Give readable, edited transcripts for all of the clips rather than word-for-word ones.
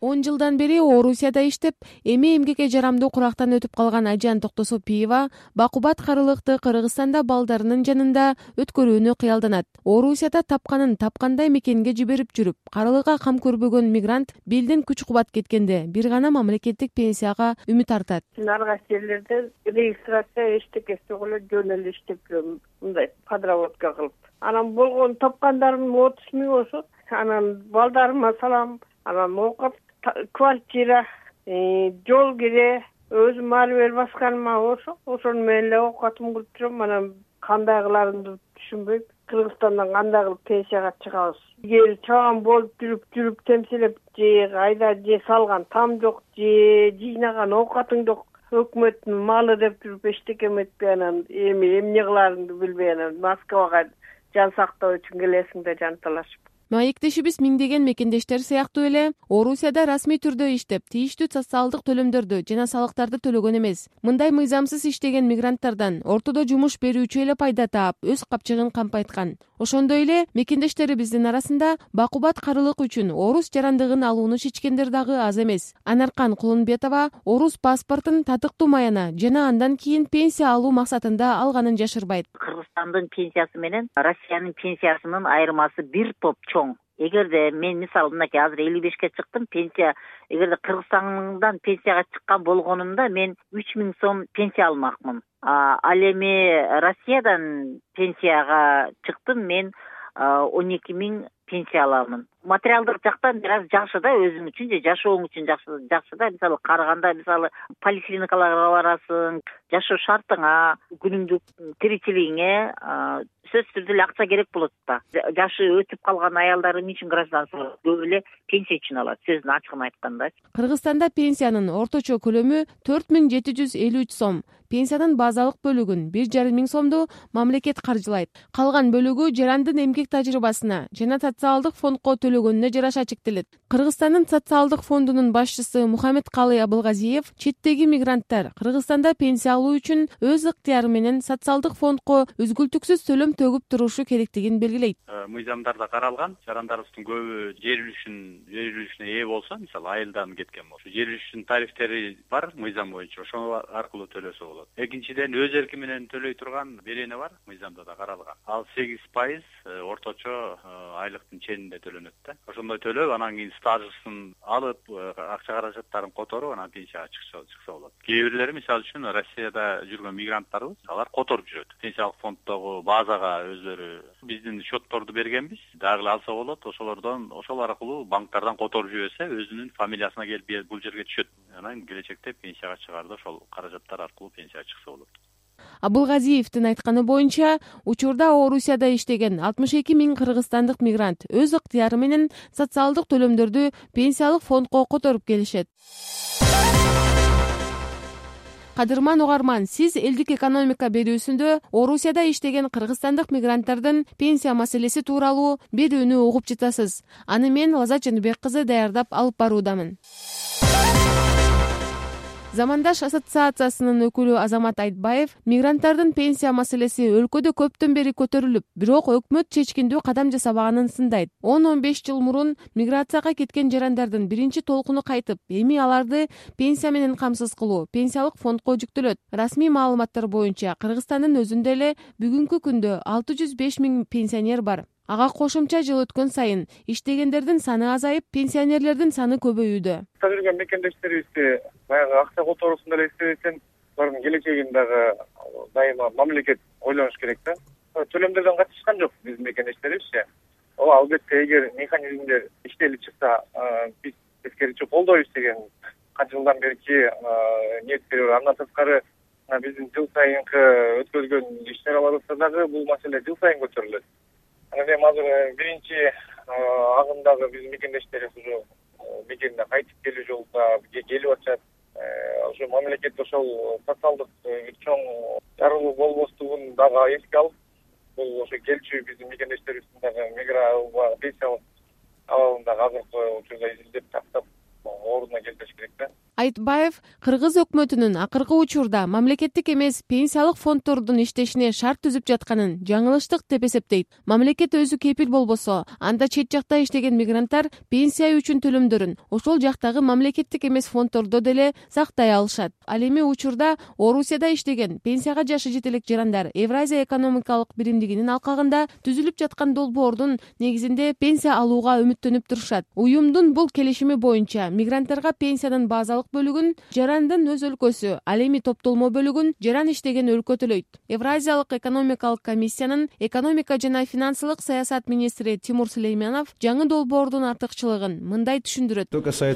10 жылдан бери Орусияда иштеп, эми эмгекке жарамдуу курактан өтүп калган Айжан Токтосопиева бакубат карылыкты Кыргызстанда балдарынын жанында өткөрүүнү кыялданат. Орусияда тапканын тапкандай мекенге жиберип жүрүп, карылыкка кам көрбөгөн мигрант белден күч-кубат кеткенде бир гана мамлекеттик пенсияга үмүт артат. Нарга жерлерде регистрация эчтекеси жок эле жөн эле иштеп жүрөм, мындай подработка кылып. Анан болгон тапкандарым 30 миң болсо, анан балдарыма салам, анан оокат, квартира, жол кире, өзүм ары бери басканыма болсо, ошону менен эле оокатымды кылып жүрөм. Анан кандай кыларымды түшүнбөйм. Кыргызстандан кандай кылып пенсияга чыгабыз? Эгер чабан болуп жүрүп темселеп же кайда же салган там жок, же жыйнаган оокатың жок, өкмөттүн малы деп жүрүп эчтеке эметпей, анан эми эмне кыларыңды билбей, анан Москвага жан сактоо үчүн келесиң да жан талашып. Маектешибиз миңдеген мекендештер сыяктуу эле Орусияда расмий түрдө иштеп, тийиштүү социалдык төлөмдөрдү жана салыктарды төлөгөн эмес. Мындай мыйзамсыз иштеген мигранттардан ортодо жумуш берүүчү эле пайда таап, өз капчыгын кампайткан. Ошондой эле мекендештерибиздин арасында бакубат карылык үчүн орус жарандыгын алууну чечкендер дагы аз эмес. Анаркан Кулунбетова орус паспортун татыктуу маяна жана андан кийин пенсия алуу максатында алганын жашырбайт. Кыргызстандын пенсиясы менен Россиянын пенсиясынын айырмасы бир топ чоң. Эгерде мен мисалы мынакей азыр 55-ке чыктым, пенсия эгерде Кыргызстандан пенсияга чыккан болгонумда мен 3 миң сом пенсия алмакмын. Ал эми Россиядан пенсияга чыктым, мен 12 миң пенсия аламын. Материалдык жактан бир аз жакшы да, өзүң үчүн же жашооң үчүн жакшы да. Мисалы караганда, мисалы поликлиникаларга барасың, жашоо шартыңа, күнүмдүк тиричилигиңе сөзсүз түрдө эле акча керек болот да. Жашы өтүп калган аялдар эмне үчүн гражданство көп эле пенсия үчүн алат, сөздүн ачыгын айтканда. Кыргызстанда пенсиянын орточо көлөмү 4753 сом. Пенсиянын базалык бөлүгүн 1,5 миң сомду мамлекет каржылайт. Калган бөлүгү жарандын эмгек тажрыйбасына жана социалдык фондко төлөгөнүнө жараша чектелет. Кыргызстандын социалдык фондунун башчысы Мухаммедкалый Абылгазиев четтеги мигранттар Кыргызстанда пенсия алуу үчүн өз ыктыяры менен социалдык фондко үзгүлтүксүз төлөм төгүп турушу керектигин белгилейт. Мыйзамдарда каралган, жарандарыбыздын көбү жер үлүшүнө ээ болсо, мисалы айылдан кеткен болсо, жер үлүшүнүн тарифтери бар мыйзам боюнча, ошол аркылуу төлөсө болот. Экинчиден өз эрки менен төлөй турган берене бар, мыйзамда да каралган. Ал 8% орточо айлыктын ченинде төлөнөт да. Ошондой төлөп, анан кийин стажысын алып, акча каражаттарын которуп, анан пенсияга чыкса болот. Кээ бирлери, мисалы үчүн, Россияда жүргөн мигранттарыбыз, алар которуп жүрөт. Пенсиялык фонддогу базага өзлөрү биздин счетторду бергенбиз, дагы алса болот. Ошол аркылуу банктардан которуп жиберсе, өзүнүн фамилиясына келип бул жерге түшөт. Анан келечекте пенсияга чыгаарда ошол каражаттар аркылуу пенсияга чыкса болот. Абылгазиевдин айтканы боюнча, учурда Орусияда иштеген 62 миң кыргызстандык мигрант өз ыктыяры менен социалдык төлөмдөрдү пенсиялык фондко которуп келишет. Кадырман угарман, сиз элдик экономика берүүсүндө Орусияда иштеген кыргызстандык мигранттардын пенсия маселеси тууралуу берүүнү угуп жатасыз. Аны мен Лазат Жаныбек кызы даярдап алып баруудамын. Замандаш ассоциациясынын өкүлү Азамат Айтбаев мигранттардын пенсия маселеси өлкөдө көптөн бери көтөрүлүп, бирок өкмөт чечкиндүү кадам жасабаганын сындайт. 10-15 жыл мурун миграцияга кеткен жарандардын биринчи толкуну кайтып, эми аларды пенсия менен камсыз кылуу пенсиялык фондко жүктөлөт. Расмий маалыматтар боюнча Кыргызстандын өзүндө эле бүгүнкү күндө 605 миң пенсионер бар. Ага кошумча жыл өткөн сайын иштегендердин саны азайып, пенсионерлердин саны көбөйүүдө. Жүргөн мекендештерибизди баягы акча которуусунда эле эстебесем, алардын келечегин дагы дайыма мамлекет ойлонуш керек да. Төлөмдөрдөн качышкан жок биздин мекендештерибизчи. Албетте, эгер механизмдер иштелип чыкса, биз тескеричи колдойбуз деген канча жылдан берки ниеттери бар. Андан тышкары биздин жыл сайынкы өткөрүлгөн иш-чараларыбызда дагы бул маселе жыл сайын көтөрүлөт. Эми азыр биринчи агымдагы биздин мекендештерибиз уже мекенине кайтып келүү жолунда келип атышат. Ошо мамлекет ошол социалдык чоң жарылуу болбостугун дагы эске алып, бул ошо келчү биздин мекендештерибиздин дагы пенсиялык абалын дагы азыркы учурда изилдеп, тактап ордуна келтириш керек да. Айтбаев Кыргыз өкмөтүнүн акыркы учурда мамлекеттик эмес пенсиялык фонддордун иштешине шарт түзүп жатканын жаңылыштык деп эсептейт. Мамлекет өзү кепил болбосо, анда чет жакта иштеген мигранттар пенсия үчүн төлөмдөрүн ошол жактагы мамлекеттик эмес фонддордо деле сактай алышат. Ал эми учурда Орусияда иштеген пенсияга жашы жете элек жарандар Евразия экономикалык биримдигинин алкагында түзүлүп жаткан долбоордун негизинде пенсия алууга үмүттөнүп турушат. Уюмдун бул келишими боюнча мигранттарга пенсиянын базалык бөлүгүн жарандын өз өлкөсү, ал эми топтолмо бөлүгүн жаран иштеген өлкө төлөйт. Евразиялык экономикалык комиссиянын экономика жана финансылык саясат министри Тимур Сулейманов жаңы долбоордун артыкчылыгын мындай түшүндүрөт.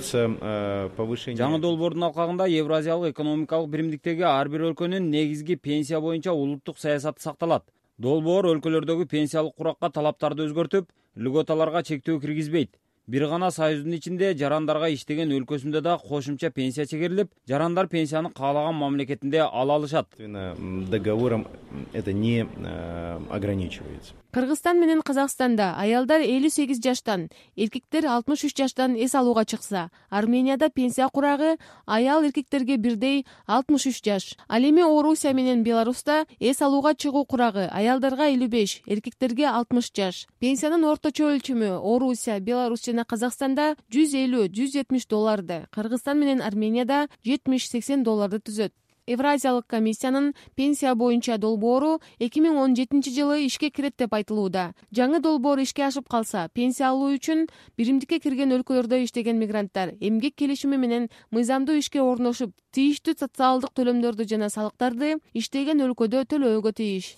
Жаңы долбоордун алкагында Евразиялык экономикалык биримдиктеги ар бир өлкөнүн негизги пенсия боюнча улуттук саясаты сакталат. Долбоор өлкөлөрдөгү пенсиялык куракка талаптарды өзгөртүп, льготаларга чектөө киргизбейт. Бир гана союздун ичинде жарандарга иштеген өлкөсүндө да кошумча пенсия чегерилип, жарандар пенсияны каалаган мамлекетинде ала алышат. Договором это не ограничивается. Кыргызстан менен Казакстанда аялдар 58 жаштан, эркектер 63 жаштан эс алууга чыкса, Арменияда пенсия курагы аял эркектерге бирдей 63 жаш. Ал эми Орусия менен Беларуста эс алууга чыгуу курагы аялдарга 55, эркектерге 60 жаш. Пенсиянын орточо өлчөмү Орусия, Беларусь жана Казакстанда $150–170, Кыргызстан менен Арменияда $70–80 түзөт. Евразиялык комиссиянын пенсия боюнча долбоору 2017 жылы ишке кирет деп айтылууда. Жаңы долбоор ишке ашып калса, пенсия алуу үчүн биримдикке кирген өлкөлөрдө иштеген мигранттар эмгек келишими менен мыйзамдуу ишке орношуп, тийиштүү социалдык төлөмдөрдү жана салыктарды иштеген өлкөдө төлөөгө тийиш.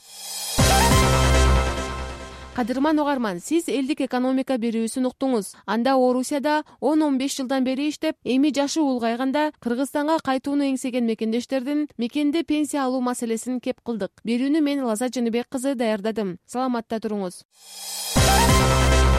Кадырман угарман, сиз элдик экономика берүүсүн уктуңуз. Анда Орусияда 10-15 жылдан бери иштеп, эми жашы улгайганда Кыргызстанга кайтууну эңсеген мекендештердин мекенде пенсия алуу маселесин кеп кылдык. Берүүнү мен Лаза Жаныбек кызы даярдадым. Саламатта туруңуз.